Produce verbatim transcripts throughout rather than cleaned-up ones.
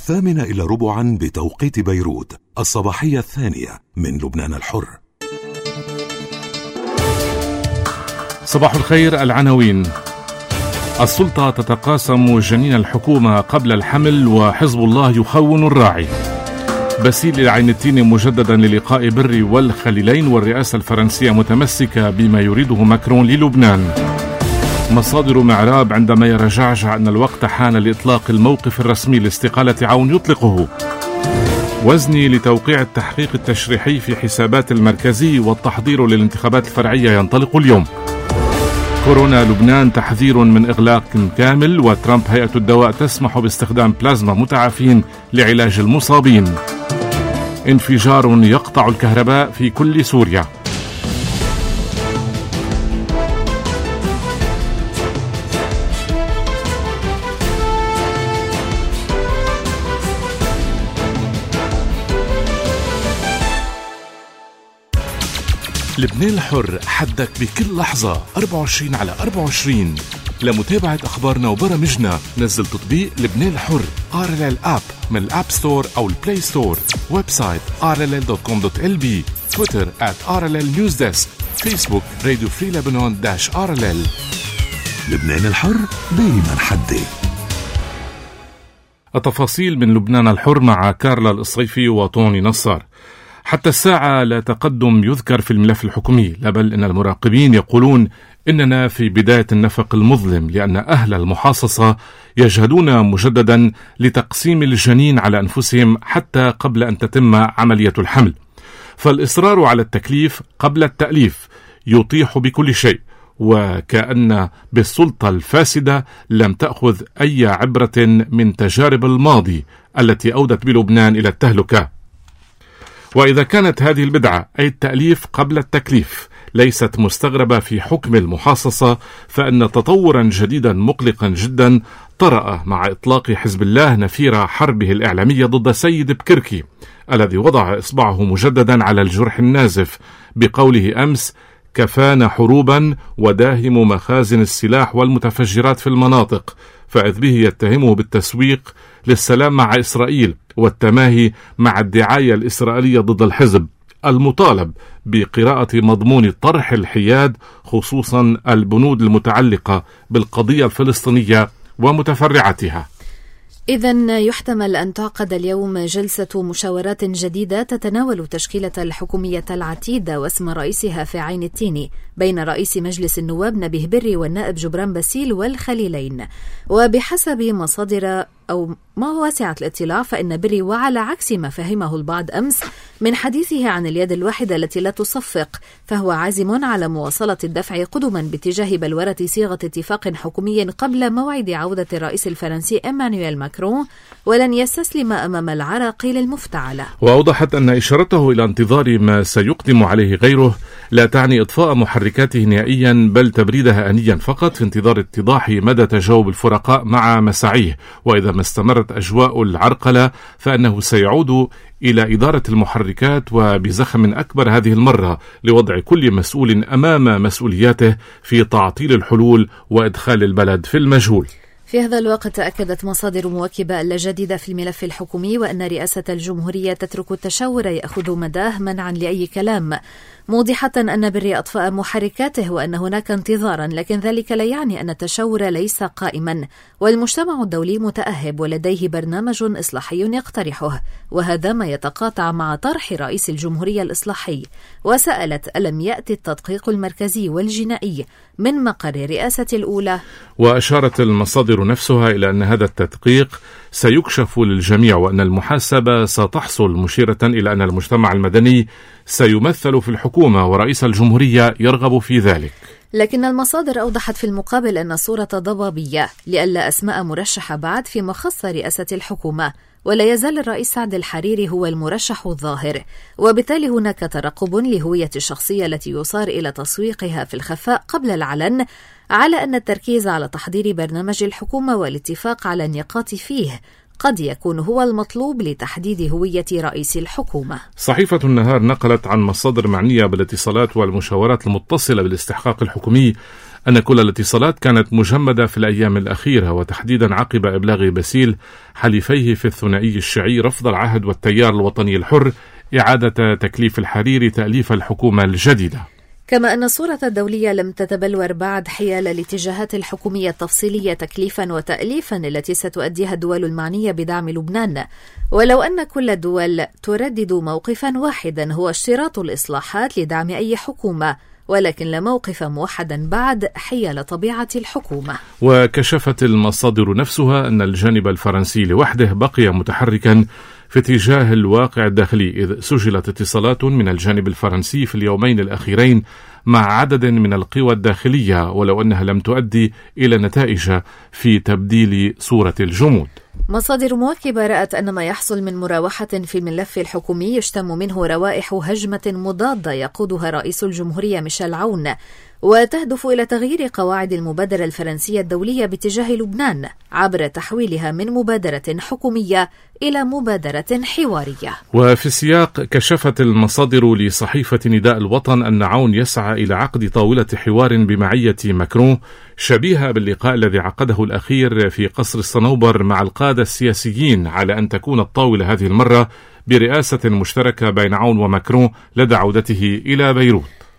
الثامنة إلى ربعا بتوقيت بيروت، الصباحية الثانية من لبنان الحر. صباح الخير. العناوين: السلطة تتقاسم جنين الحكومة قبل الحمل، وحزب الله يخون الراعي. باسيل العين التين مجددا للقاء بري والخليلين، والرئاسة الفرنسية متمسكة بما يريده ماكرون للبنان. مصادر معراب عندما يرى جعجع أن الوقت حان لإطلاق الموقف الرسمي لاستقالة عون يطلقه. وزني لتوقيع التحقيق التشريحي في حسابات المركزي، والتحضير للانتخابات الفرعية ينطلق اليوم. كورونا لبنان تحذير من إغلاق كامل، وترامب هيئة الدواء تسمح باستخدام بلازما متعافين لعلاج المصابين. انفجار يقطع الكهرباء في كل سوريا. لبنان الحر، حدك بكل لحظة أربعة وعشرين على أربعة وعشرين. لمتابعة أخبارنا وبرامجنا نزل تطبيق لبنان الحر آر إل إل آب من الآب ستور أو البلاي ستور. ويب سايت آر إل إل دوت كوم دوت إل بي. تويتر آت آر إل إل نيوز ديسك. فيسبوك راديو فري لبنان داش آر إل إل. لبنان الحر دايما حدي. التفاصيل من لبنان الحر مع كارلا الصيفي وطوني نصار. حتى الساعة لا تقدم يذكر في الملف الحكومي، لا بل إن المراقبين يقولون إننا في بداية النفق المظلم، لأن أهل المحاصصة يجهدون مجددا لتقسيم الجنين على أنفسهم حتى قبل أن تتم عملية الحمل. فالإصرار على التكليف قبل التأليف يطيح بكل شيء، وكأن بالسلطة الفاسدة لم تأخذ أي عبرة من تجارب الماضي التي أودت بلبنان إلى التهلكة. وإذا كانت هذه البدعة، أي التأليف قبل التكليف، ليست مستغربة في حكم المحاصصة، فإن تطورا جديدا مقلقا جدا طرأ مع إطلاق حزب الله نفير حربه الإعلامية ضد سيد بكركي، الذي وضع إصبعه مجددا على الجرح النازف بقوله أمس: كفانا حروبا وداهم مخازن السلاح والمتفجرات في المناطق، فإذ به يتهمه بالتسويق للسلام مع إسرائيل والتماهي مع الدعاية الإسرائيلية ضد الحزب المطالب بقراءة مضمون طرح الحياد، خصوصا البنود المتعلقة بالقضية الفلسطينية ومتفرعاتها. إذن يحتمل أن تعقد اليوم جلسة مشاورات جديدة تتناول تشكيلة الحكومية العتيدة واسم رئيسها في عين التين بين رئيس مجلس النواب نبيه بري والنائب جبران باسيل والخليلين. وبحسب مصادر أو ما واسعة الاطلاع، فإن بري، وعلى عكس ما فهمه البعض أمس من حديثه عن اليد الواحدة التي لا تصفق، فهو عازم على مواصلة الدفع قدما باتجاه بلورة صيغة اتفاق حكومي قبل موعد عودة الرئيس الفرنسي إيمانويل ماكرون، ولن يستسلم أمام العراقيل المفتعلة. وأوضحت أن إشارته إلى انتظار ما سيقدم عليه غيره لا تعني إطفاء محركاته نهائيا، بل تبريدها آنيا فقط في انتظار اتضاح مدى تجاوب الفرقاء مع مساعيه. وإذا ما استمرت أجواء العرقلة فإنه سيعود إلى إدارة المحركات وبزخم أكبر هذه المرة، لوضع كل مسؤول أمام مسؤولياته في تعطيل الحلول وإدخال البلد في المجهول. في هذا الوقت أكدت مصادر موكبة لا جديد في الملف الحكومي، وأن رئاسة الجمهورية تترك التشاور يأخذ مداه منعا لأي كلام، موضحة أن بري أطفأ محركاته وأن هناك انتظارا، لكن ذلك لا يعني أن التشاور ليس قائما، والمجتمع الدولي متأهب ولديه برنامج إصلاحي يقترحه، وهذا ما يتقاطع مع طرح رئيس الجمهورية الإصلاحي. وسألت: ألم يأتي التدقيق المركزي والجنائي من مقر الرئاسة الأولى؟ وأشارت المصادر نفسها إلى أن هذا التدقيق سيكشف للجميع، وأن المحاسبة ستحصل، مشيرة إلى أن المجتمع المدني سيمثل في الحكومة ورئيس الجمهورية يرغب في ذلك. لكن المصادر أوضحت في المقابل أن الصورة ضبابية، لألا أسماء مرشحة بعد في مخص رئاسة الحكومة، ولا يزال الرئيس سعد الحريري هو المرشح الظاهر، وبالتالي هناك ترقب لهوية الشخصية التي يصار إلى تسويقها في الخفاء قبل العلن، على أن التركيز على تحضير برنامج الحكومة والاتفاق على النقاط فيه قد يكون هو المطلوب لتحديد هوية رئيس الحكومة. صحيفة النهار نقلت عن مصادر معنية بالاتصالات والمشاورات المتصلة بالاستحقاق الحكومي أن كل الاتصالات كانت مجمدة في الأيام الأخيرة، وتحديدا عقب إبلاغ باسيل حليفيه في الثنائي الشيعي رفض العهد والتيار الوطني الحر إعادة تكليف الحريري تأليف الحكومة الجديدة. كما أن الصورة الدولية لم تتبلور بعد حيال الاتجاهات الحكومية التفصيلية تكليفا وتأليفا التي ستؤديها الدول المعنية بدعم لبنان، ولو أن كل الدول تردد موقفا واحدا هو اشتراط الإصلاحات لدعم أي حكومة، ولكن لا موقف موحدا بعد حيال طبيعة الحكومة. وكشفت المصادر نفسها أن الجانب الفرنسي لوحده بقي متحركا في اتجاه الواقع الداخلي، إذ سجلت اتصالات من الجانب الفرنسي في اليومين الأخيرين مع عدد من القوى الداخلية، ولو أنها لم تؤدي إلى نتائج في تبديل صورة الجمود. مصادر مواكبة رأت أن ما يحصل من مراوحة في الملف الحكومي يشتم منه روائح هجمة مضادة يقودها رئيس الجمهورية ميشيل عون، وتهدف إلى تغيير قواعد المبادرة الفرنسية الدولية باتجاه لبنان عبر تحويلها من مبادرة حكومية إلى مبادرة حوارية. وفي السياق كشفت المصادر لصحيفة نداء الوطن أن عون يسعى إلى عقد طاولة حوار بمعية ماكرون شبيهة باللقاء الذي عقده الأخير في قصر الصنوبر مع القادة السياسيين، على أن تكون الطاولة هذه المرة برئاسة مشتركة بين عون وماكرون لدى عودته إلى بيروت.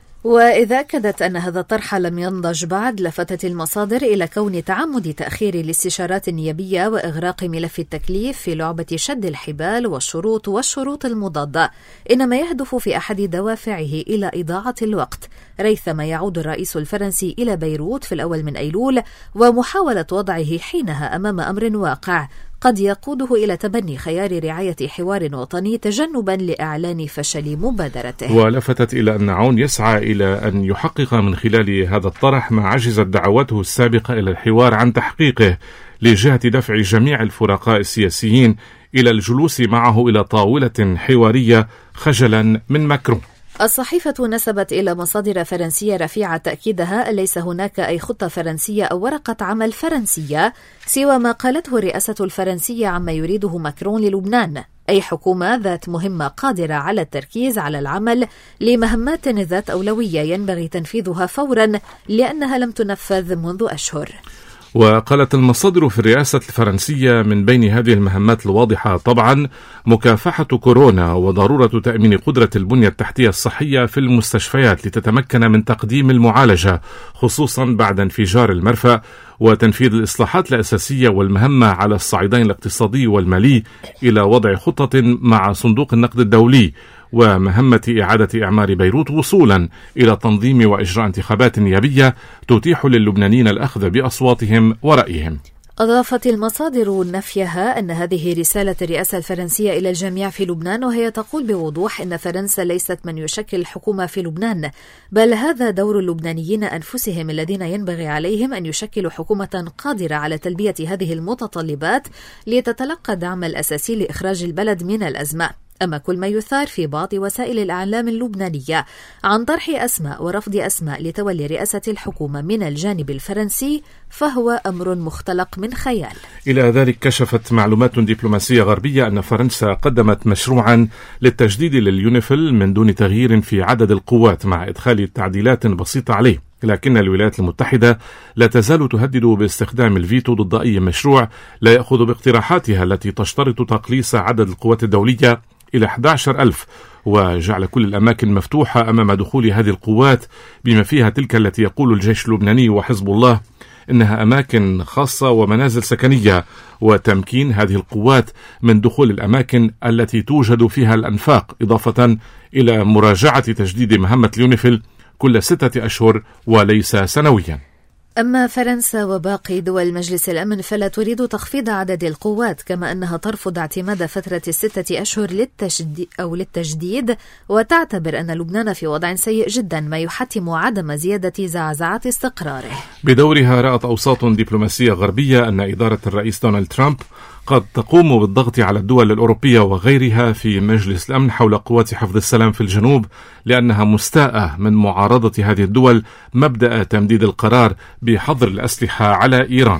وإذا أكدت أن هذا الطرح لم ينضج بعد، لفتت المصادر إلى كون تعمد تأخير الاستشارات النيابية وإغراق ملف التكليف في لعبة شد الحبال والشروط والشروط المضادة إنما يهدف في أحد دوافعه إلى إضاعة الوقت، ريثما يعود الرئيس الفرنسي إلى بيروت في الأول من أيلول، ومحاولة وضعه حينها أمام أمر واقع قد يقوده إلى تبني خيار رعاية حوار وطني تجنبا لإعلان فشل مبادرته. ولفتت إلى أن عون يسعى إلى أن يحقق من خلال هذا الطرح ما عجزت دعوته السابقة إلى الحوار عن تحقيقه، لجهة دفع جميع الفرقاء السياسيين إلى الجلوس معه إلى طاولة حوارية خجلا من ماكرون. الصحيفة نسبت إلى مصادر فرنسية رفيعة تأكيدها ليس هناك أي خطة فرنسية أو ورقة عمل فرنسية سوى ما قالته الرئاسة الفرنسية عما يريده ماكرون للبنان، أي حكومة ذات مهمة قادرة على التركيز على العمل لمهمات ذات أولوية ينبغي تنفيذها فورا لأنها لم تنفذ منذ أشهر. وقالت المصادر في الرئاسة الفرنسية من بين هذه المهمات الواضحة طبعا مكافحة كورونا وضرورة تأمين قدرة البنية التحتية الصحية في المستشفيات لتتمكن من تقديم المعالجة، خصوصا بعد انفجار المرفأ، وتنفيذ الإصلاحات الأساسية والمهمة على الصعيدين الاقتصادي والمالي إلى وضع خطة مع صندوق النقد الدولي، ومهمة إعادة إعمار بيروت وصولا إلى تنظيم وإجراء انتخابات نيابية تتيح للبنانيين الأخذ بأصواتهم ورأيهم. أضافت المصادر نفيها أن هذه رسالة الرئاسة الفرنسية إلى الجميع في لبنان، وهي تقول بوضوح أن فرنسا ليست من يشكل الحكومة في لبنان، بل هذا دور اللبنانيين أنفسهم الذين ينبغي عليهم أن يشكلوا حكومة قادرة على تلبية هذه المتطلبات لتتلقى الدعم الأساسي لإخراج البلد من الأزمة. أما كل ما يثار في بعض وسائل الإعلام اللبنانية عن طرح أسماء ورفض أسماء لتولي رئاسة الحكومة من الجانب الفرنسي فهو أمر مختلق من خيال. إلى ذلك كشفت معلومات دبلوماسية غربية أن فرنسا قدمت مشروعا للتجديد لليونيفيل من دون تغيير في عدد القوات مع إدخال تعديلات بسيطة عليه، لكن الولايات المتحدة لا تزال تهدد باستخدام الفيتو ضد أي مشروع لا يأخذ باقتراحاتها التي تشترط تقليص عدد القوات الدولية إلى أحد عشر ألف، وجعل كل الأماكن مفتوحة أمام دخول هذه القوات، بما فيها تلك التي يقول الجيش اللبناني وحزب الله إنها أماكن خاصة ومنازل سكنية، وتمكين هذه القوات من دخول الأماكن التي توجد فيها الأنفاق، إضافة إلى مراجعة تجديد مهمة اليونيفيل كل ستة أشهر وليس سنويا. أما فرنسا وباقي دول مجلس الأمن فلا تريد تخفيض عدد القوات، كما أنها ترفض اعتماد فترة الستة أشهر للتجديد أو للتجديد، وتعتبر أن لبنان في وضع سيء جدا ما يحتم عدم زيادة زعزعة استقراره. بدورها رأت أوساط دبلوماسية غربية أن إدارة الرئيس دونالد ترامب قد تقوم بالضغط على الدول الأوروبية وغيرها في مجلس الأمن حول قوات حفظ السلام في الجنوب، لأنها مستاءة من معارضة هذه الدول مبدأ تمديد القرار بحظر الأسلحة على إيران.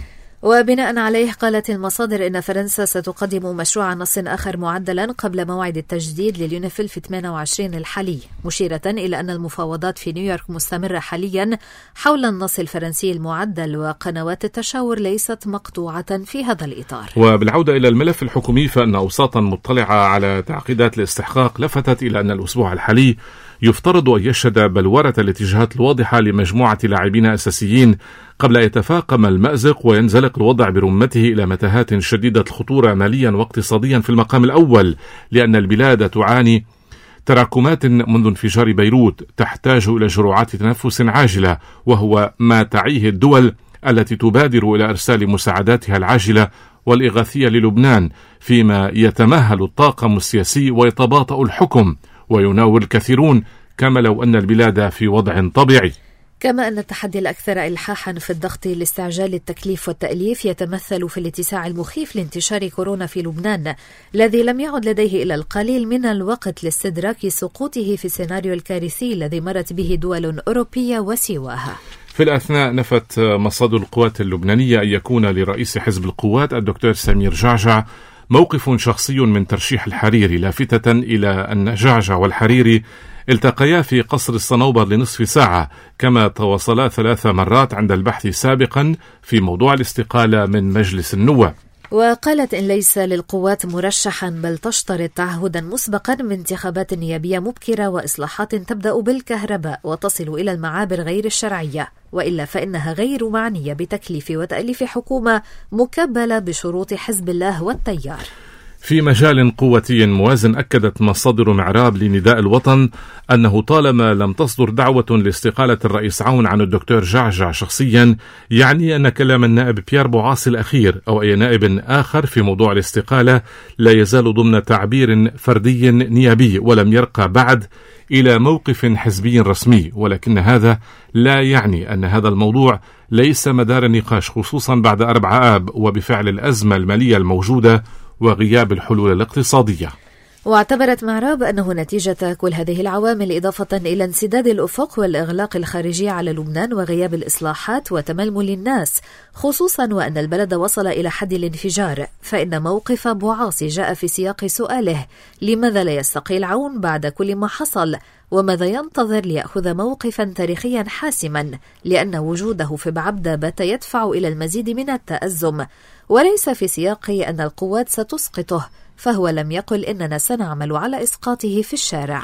وبناء عليه قالت المصادر إن فرنسا ستقدم مشروع نص آخر معدلا قبل موعد التجديد لليونيفيل في ثمانية وعشرين الحالي، مشيرة إلى أن المفاوضات في نيويورك مستمرة حاليا حول النص الفرنسي المعدل، وقنوات التشاور ليست مقطوعة في هذا الإطار. وبالعودة إلى الملف الحكومي، فإن أوساطا مطلعة على تعقيدات الاستحقاق لفتت إلى أن الأسبوع الحالي يفترض أن يشهد بلورة الاتجاهات الواضحة لمجموعة لاعبين أساسيين قبل أن يتفاقم المأزق وينزلق الوضع برمته إلى متاهات شديدة الخطورة ماليا واقتصاديا في المقام الأول، لأن البلاد تعاني تراكمات منذ انفجار بيروت تحتاج إلى جرعات تنفس عاجلة، وهو ما تعيه الدول التي تبادر إلى إرسال مساعداتها العاجلة والإغاثية للبنان، فيما يتمهل الطاقم السياسي ويتباطأ الحكم ويناول الكثيرون كما لو أن البلاد في وضع طبيعي. كما أن التحدي الأكثر إلحاحا في الضغط لاستعجال التكليف والتأليف يتمثل في الاتساع المخيف لانتشار كورونا في لبنان، الذي لم يعد لديه إلا القليل من الوقت لاستدراك سقوطه في السيناريو الكارثي الذي مرت به دول أوروبية وسواها. في الأثناء نفت مصادر القوات اللبنانية أن يكون لرئيس حزب القوات الدكتور سمير جعجع موقف شخصي من ترشيح الحريري، لافتة إلى أن جعجع والحريري التقيا في قصر الصنوبر لنصف ساعة، كما تواصلا ثلاث مرات عند البحث سابقا في موضوع الاستقالة من مجلس النواب. وقالت إن ليس للقوات مرشحا بل تشترط تعهدا مسبقا بانتخابات نيابية مبكرة وإصلاحات تبدأ بالكهرباء وتصل إلى المعابر غير الشرعية، وإلا فإنها غير معنية بتكليف وتأليف حكومة مكبلة بشروط حزب الله والتيار. في مجال قوتي موازن، أكدت مصادر معراب لنداء الوطن أنه طالما لم تصدر دعوة لاستقالة الرئيس عون عن الدكتور جعجع شخصيا، يعني أن كلام النائب بيير بوعاصي الأخير أو أي نائب آخر في موضوع الاستقالة لا يزال ضمن تعبير فردي نيابي ولم يرقى بعد إلى موقف حزبي رسمي، ولكن هذا لا يعني أن هذا الموضوع ليس مدار النقاش، خصوصا بعد أربع آب وبفعل الأزمة المالية الموجودة وغياب الحلول الاقتصادية. واعتبرت معراب أنه نتيجة كل هذه العوامل، إضافة إلى انسداد الأفق والإغلاق الخارجي على لبنان وغياب الإصلاحات وتململ الناس، خصوصا وأن البلد وصل إلى حد الانفجار، فإن موقف بوعاصي جاء في سياق سؤاله لماذا لا يستقيل عون بعد كل ما حصل، وماذا ينتظر ليأخذ موقفا تاريخيا حاسما، لأن وجوده في بعبدة بات يدفع إلى المزيد من التأزم، وليس في سياق أن القوات ستسقطه، فهو لم يقل إننا سنعمل على إسقاطه في الشارع.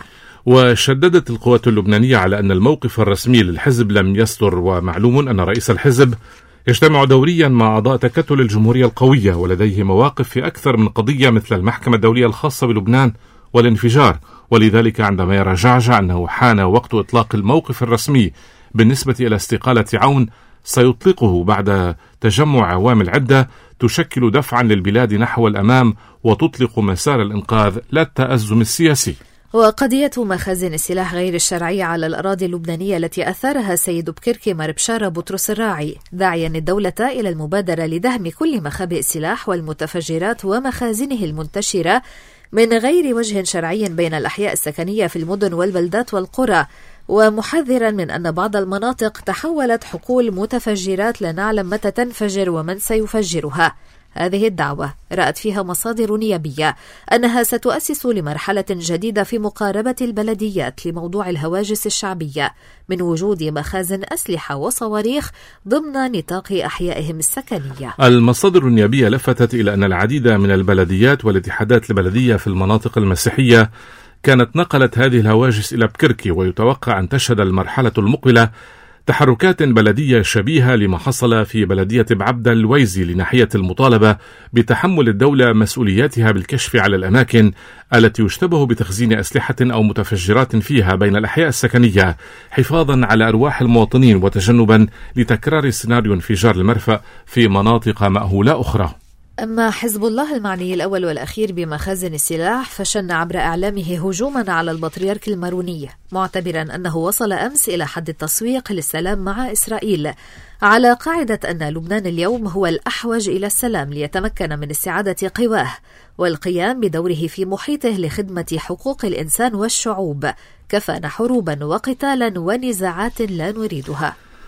وشددت القوات اللبنانية على أن الموقف الرسمي للحزب لم يصدر، ومعلوم أن رئيس الحزب يجتمع دوريا مع أعضاء تكتل الجمهورية القوية، ولديه مواقف في أكثر من قضية مثل المحكمة الدولية الخاصة بلبنان والانفجار، ولذلك عندما يرى جعجع أنه حان وقت إطلاق الموقف الرسمي بالنسبة إلى استقالة عون سيطلقه بعد تجمع عوامل عدة تشكل دفعا للبلاد نحو الأمام وتطلق مسار الإنقاذ لا التأزم السياسي. وقضية مخازن السلاح غير الشرعية على الأراضي اللبنانية التي أثارها السيد بكركي مربشارة بطرس الراعي، داعيا الدولة إلى المبادرة لدهم كل مخابئ السلاح والمتفجرات ومخازنه المنتشرة من غير وجه شرعي بين الأحياء السكنية في المدن والبلدات والقرى، ومحذرا من أن بعض المناطق تحولت حقول متفجرات لا نعلم متى تنفجر ومن سيفجرها. هذه الدعوة رأت فيها مصادر نيابية أنها ستؤسس لمرحلة جديدة في مقاربة البلديات لموضوع الهواجس الشعبية من وجود مخازن أسلحة وصواريخ ضمن نطاق أحيائهم السكنية. المصادر النيابية لفتت إلى أن العديد من البلديات والاتحادات البلدية في المناطق المسيحية كانت نقلت هذه الهواجس إلى بكركي، ويتوقع أن تشهد المرحلة المقبلة تحركات بلدية شبيهة لما حصل في بلدية بعبدة الويزي لناحية المطالبة بتحمل الدولة مسؤولياتها بالكشف على الأماكن التي يشتبه بتخزين أسلحة أو متفجرات فيها بين الأحياء السكنية، حفاظا على أرواح المواطنين وتجنبا لتكرار سيناريو انفجار المرفأ في مناطق مأهولة أخرى. أما حزب الله المعني الأول والأخير بمخازن السلاح فشن عبر إعلامه هجوما على البطريرك الماروني، معتبرا أنه وصل أمس إلى حد التسويق للسلام مع إسرائيل، على قاعدة أن لبنان اليوم هو الأحوج إلى السلام ليتمكن من استعادة قواه والقيام بدوره في محيطه لخدمة حقوق الإنسان والشعوب، كفانا حروبا وقتالا ونزاعات لا نريدها.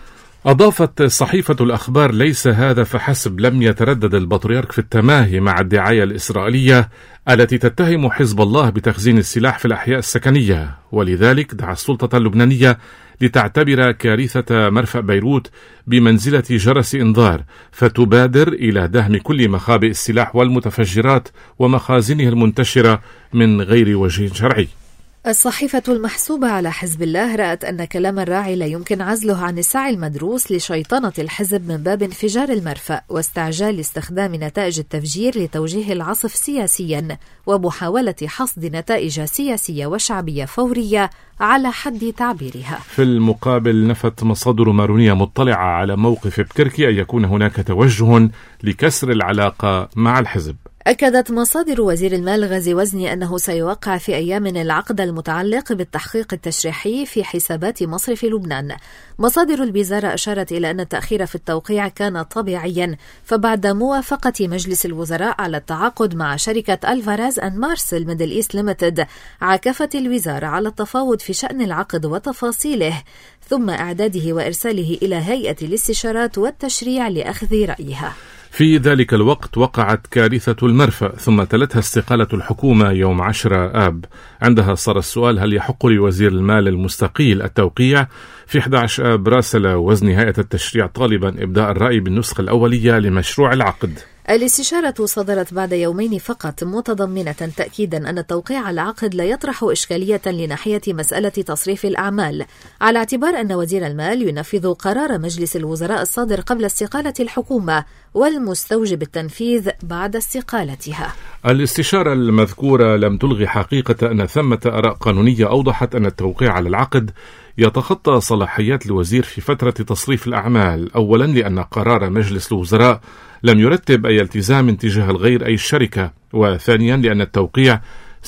أضافت صحيفة الأخبار: ليس هذا فحسب، لم يتردد البطريرك في التماهي مع الدعاية الإسرائيلية التي تتهم حزب الله بتخزين السلاح في الأحياء السكنية، ولذلك دعا السلطة اللبنانية لتعتبر كارثة مرفأ بيروت بمنزلة جرس إنذار، فتبادر إلى دهم كل مخابئ السلاح والمتفجرات ومخازنها المنتشرة من غير وجه شرعي. الصحيفة المحسوبة على حزب الله رأت أن كلام الراعي لا يمكن عزله عن السعي المدروس لشيطنة الحزب من باب انفجار المرفأ واستعجال استخدام نتائج التفجير لتوجيه العصف سياسيا ومحاولة حصد نتائج سياسية وشعبية فورية على حد تعبيرها. في المقابل، نفت مصادر مارونية مطلعة على موقف بتركي أن يكون هناك توجه لكسر العلاقة مع الحزب. أكدت مصادر وزير المال غازي وزني أنه سيوقع في أيام العقد المتعلق بالتحقيق التشريحي في حسابات مصرف لبنان. مصادر الوزارة أشارت إلى أن التأخير في التوقيع كان طبيعيا، فبعد موافقة مجلس الوزراء على التعاقد مع شركة ألفاراز أند مارسل ميدل إيست ليميتد، عكفت الوزارة على التفاوض في شأن العقد وتفاصيله ثم إعداده وإرساله إلى هيئة الاستشارات والتشريع لأخذ رأيها. في ذلك الوقت وقعت كارثة المرفأ، ثم تلتها استقالة الحكومة يوم عشرة آب. عندها صار السؤال: هل يحق لوزير المال المستقيل التوقيع؟ في أحد عشر آب راسل وزن هيئة التشريع طالبا إبداء الرأي بالنسخة الأولية لمشروع العقد. الاستشارة صدرت بعد يومين فقط، متضمنة تأكيدا أن توقيع العقد لا يطرح إشكالية لناحية مسألة تصريف الأعمال، على اعتبار أن وزير المال ينفذ قرار مجلس الوزراء الصادر قبل استقالة الحكومة والمستوجب التنفيذ بعد استقالتها. الاستشارة المذكورة لم تلغي حقيقة أن ثمة آراء قانونية أوضحت أن التوقيع على العقد يتخطى صلاحيات الوزير في فترة تصريف الأعمال، أولا لأن قرار مجلس الوزراء لم يرتب أي التزام تجاه الغير أي الشركة، وثانيا لأن التوقيع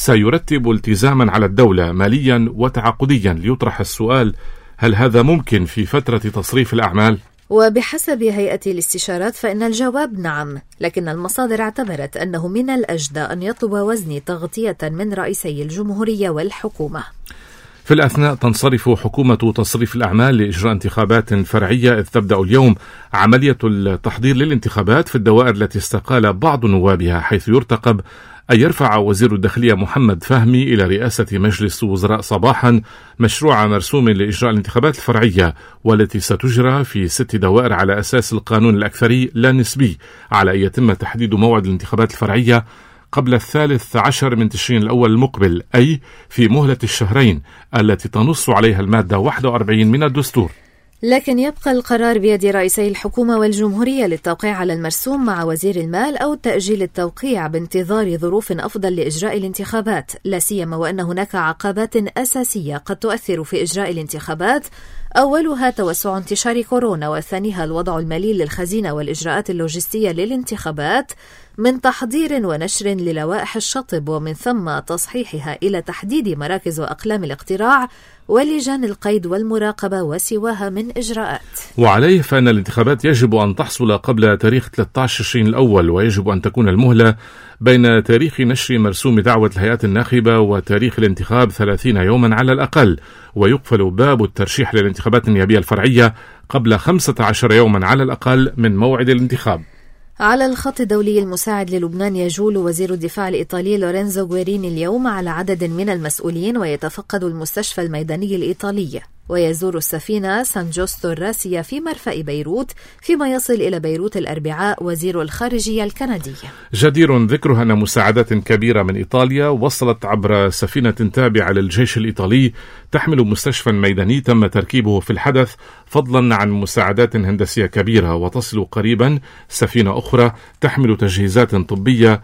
سيرتب التزاما على الدولة ماليا وتعاقديا. ليطرح السؤال: هل هذا ممكن في فترة تصريف الأعمال؟ وبحسب هيئة الاستشارات فإن الجواب نعم، لكن المصادر اعتبرت أنه من الأجدى أن يطلب وزني تغطية من رئيسي الجمهورية والحكومة. في الأثناء تنصرف حكومة تصريف الأعمال لإجراء انتخابات فرعية، إذ تبدأ اليوم عملية التحضير للانتخابات في الدوائر التي استقال بعض نوابها، حيث يرتقب أن يرفع وزير الداخلية محمد فهمي إلى رئاسة مجلس الوزراء صباحا مشروع مرسوم لإجراء الانتخابات الفرعية، والتي ستجرى في ست دوائر على أساس القانون الأكثري لا نسبي، على أن يتم تحديد موعد الانتخابات الفرعية قبل الثالث عشر من تشرين الأول المقبل، أي في مهلة الشهرين التي تنص عليها المادة واحد وأربعين من الدستور. لكن يبقى القرار بيد رئيسي الحكومة والجمهورية للتوقيع على المرسوم مع وزير المال أو تأجيل التوقيع بانتظار ظروف أفضل لإجراء الانتخابات، لا سيما وأن هناك عقبات أساسية قد تؤثر في إجراء الانتخابات، أولها توسع انتشار كورونا، وثانيها الوضع المالي للخزينة والإجراءات اللوجستية للانتخابات من تحضير ونشر للوائح الشطب، ومن ثم تصحيحها إلى تحديد مراكز وأقلام الاقتراع ولجان القيد والمراقبة وسواها من إجراءات. وعليه فإن الانتخابات يجب أن تحصل قبل تاريخ ثلاثة عشر تشرين الأول، ويجب أن تكون المهلة بين تاريخ نشر مرسوم دعوة الهيئات الناخبة وتاريخ الانتخاب ثلاثين يوما على الأقل، ويقفل باب الترشيح للانتخابات النيابية الفرعية قبل خمسة عشر يوما على الأقل من موعد الانتخاب. على الخط الدولي المساعد للبنان يجول وزير الدفاع الإيطالي لورينزو غويريني اليوم على عدد من المسؤولين، ويتفقد المستشفى الميداني الإيطالي، ويزور السفينة سان جوستو الراسية في مرفأ بيروت، فيما يصل إلى بيروت الأربعاء وزير الخارجية الكندي. جدير ذكرها أن مساعدات كبيرة من إيطاليا وصلت عبر سفينة تابعة للجيش الإيطالي تحمل مستشفى ميداني تم تركيبه في الحدث، فضلا عن مساعدات هندسية كبيرة. وتصل قريبا سفينة أخرى تحمل تجهيزات طبية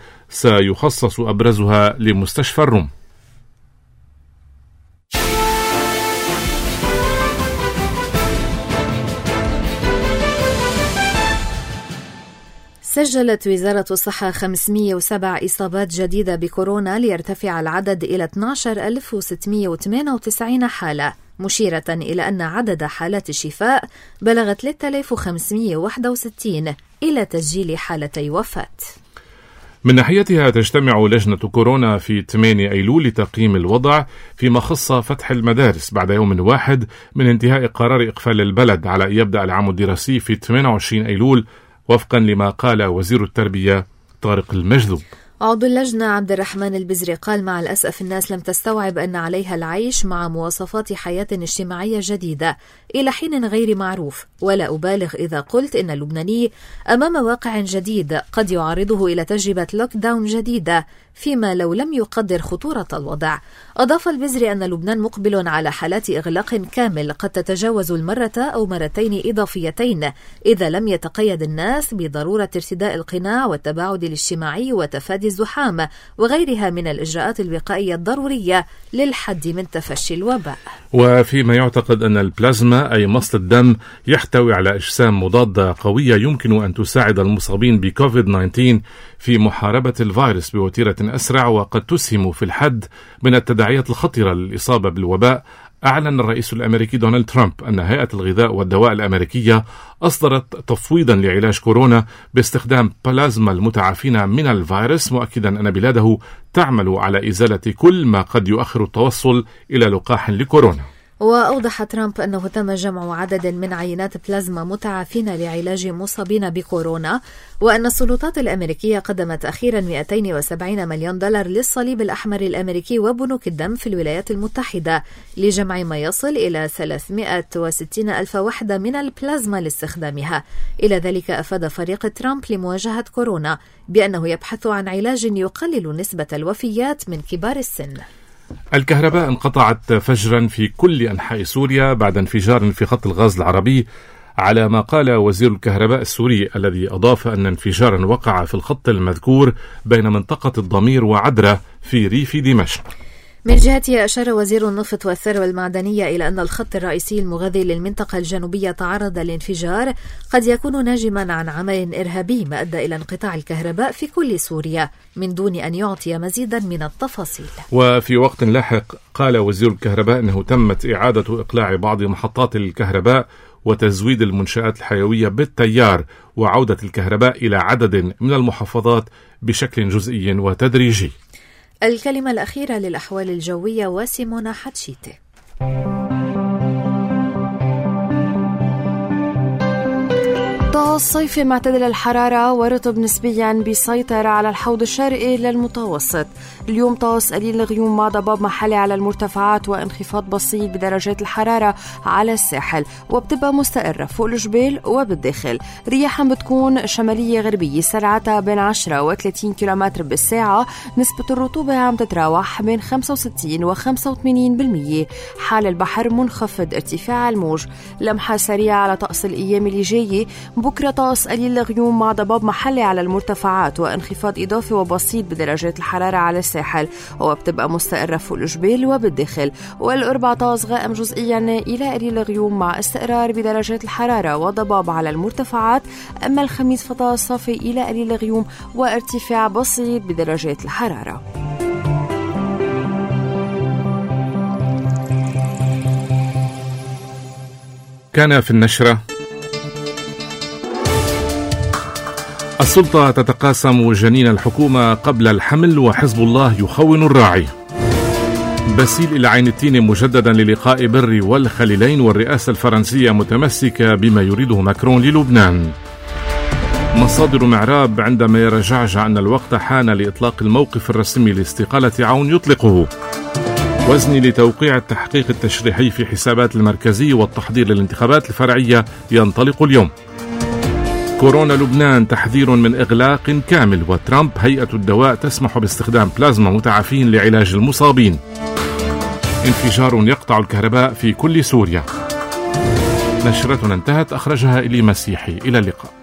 سيخصص أبرزها لمستشفى الروم. سجلت وزارة الصحة خمسمئة وسبعة إصابات جديدة بكورونا ليرتفع العدد إلى اثني عشر ألف وستمئة وثمانية وتسعين حالة، مشيرة إلى أن عدد حالات الشفاء بلغت ثلاثة آلاف وخمسمئة وواحد وستين إلى تسجيل حالتي وفاة. من ناحيتها تجتمع لجنة كورونا في ثمانية أيلول لتقييم الوضع فيما خص فتح المدارس بعد يوم واحد من انتهاء قرار إقفال البلد على أن يبدأ العام الدراسي في ثمانية وعشرين أيلول وفقا لما قال وزير التربية طارق المجذوب. عضو اللجنة عبد الرحمن البزري قال: مع الأسف الناس لم تستوعب أن عليها العيش مع مواصفات حياة اجتماعية جديدة إلى حين غير معروف، ولا أبالغ إذا قلت إن اللبناني أمام واقع جديد قد يعرضه إلى تجربة لوك داون جديدة فيما لو لم يقدر خطورة الوضع. أضاف البزري أن لبنان مقبل على حالات إغلاق كامل قد تتجاوز المرة أو مرتين إضافيتين إذا لم يتقيد الناس بضرورة ارتداء القناع والتباعد الاجتماعي وتفادي الزحام وغيرها من الإجراءات الوقائية الضرورية للحد من تفشي الوباء. وفيما يعتقد أن البلازما أي مصل الدم يحتوي على أجسام مضادة قوية يمكن أن تساعد المصابين بكوفيد تسعة عشر في محاربة الفيروس بوتيرة أسرع وقد تسهم في الحد من التداعيات الخطرة للإصابة بالوباء، أعلن الرئيس الأمريكي دونالد ترامب أن هيئة الغذاء والدواء الأمريكية أصدرت تفويضا لعلاج كورونا باستخدام بلازما المتعافين من الفيروس، مؤكدا أن بلاده تعمل على إزالة كل ما قد يؤخر التوصل إلى لقاح لكورونا. وأوضح ترامب أنه تم جمع عدد من عينات بلازما متعافين لعلاج مصابين بكورونا، وأن السلطات الأمريكية قدمت أخيرا مئتين وسبعين مليون دولار للصليب الأحمر الأمريكي وبنوك الدم في الولايات المتحدة لجمع ما يصل إلى ثلاثمئة وستين ألف وحدة من البلازما لاستخدامها. إلى ذلك أفاد فريق ترامب لمواجهة كورونا بأنه يبحث عن علاج يقلل نسبة الوفيات من كبار السن. الكهرباء انقطعت فجرا في كل أنحاء سوريا بعد انفجار في خط الغاز العربي، على ما قال وزير الكهرباء السوري، الذي أضاف أن انفجارا وقع في الخط المذكور بين منطقة الضمير وعدرة في ريف دمشق. من جهته أشار وزير النفط والثروة المعدنية إلى أن الخط الرئيسي المغذي للمنطقة الجنوبية تعرض لانفجار قد يكون ناجما عن عمل إرهابي ما أدى إلى انقطاع الكهرباء في كل سوريا من دون أن يعطي مزيدا من التفاصيل. وفي وقت لاحق قال وزير الكهرباء أنه تمت إعادة إقلاع بعض محطات الكهرباء وتزويد المنشآت الحيوية بالتيار وعودة الكهرباء إلى عدد من المحافظات بشكل جزئي وتدريجي. الكلمة الأخيرة للأحوال الجوية وسيمونا حتشيتي. طقس صيفي معتدل الحرارة ورطب نسبيا بيسيطر على الحوض الشرقي للمتوسط. اليوم طقس قليل الغيوم مع ضباب محلي على المرتفعات وانخفاض بسيط بدرجات الحرارة على الساحل، وبتبقى مستقرة فوق الجبال وبالداخل. رياح بتكون شمالية غربية سرعتها بين عشرة وثلاثين كيلومتر بالساعة. نسبة الرطوبة عم تتراوح بين خمسة وستين وخمسة وثمانين بالمية. حال البحر منخفض ارتفاع الموج. لمحة سريعة على طقس الأيام اللي جاية. بكرة طقس قليل الغيوم مع ضباب محلي على المرتفعات وانخفاض إضافي وبسيط بدرجات الحرارة على الساحل، وبتبقى مستقرة فوق الجبال وبالداخل. والأربع طقس غائم جزئيا إلى قليل الغيوم مع استقرار بدرجات الحرارة وضباب على المرتفعات. أما الخميس فطقس صافي إلى قليل الغيوم وارتفاع بسيط بدرجات الحرارة. كان في النشرة: السلطة تتقاسم جنين الحكومة قبل الحمل وحزب الله يخون الراعي. باسيل إلى عين التين مجددا للقاء بري والخليلين، والرئاسة الفرنسية متمسكة بما يريده ماكرون للبنان. مصادر معراب عندما يرى جعجع أن الوقت حان لإطلاق الموقف الرسمي لاستقالة عون يطلقه. وزني لتوقيع التحقيق التشريحي في حسابات المركزي والتحضير للانتخابات الفرعية ينطلق اليوم. كورونا لبنان تحذير من إغلاق كامل، وترامب هيئة الدواء تسمح باستخدام بلازما متعافين لعلاج المصابين. انفجار يقطع الكهرباء في كل سوريا. نشرتنا انتهت، أخرجها إلي مسيحي. إلى اللقاء.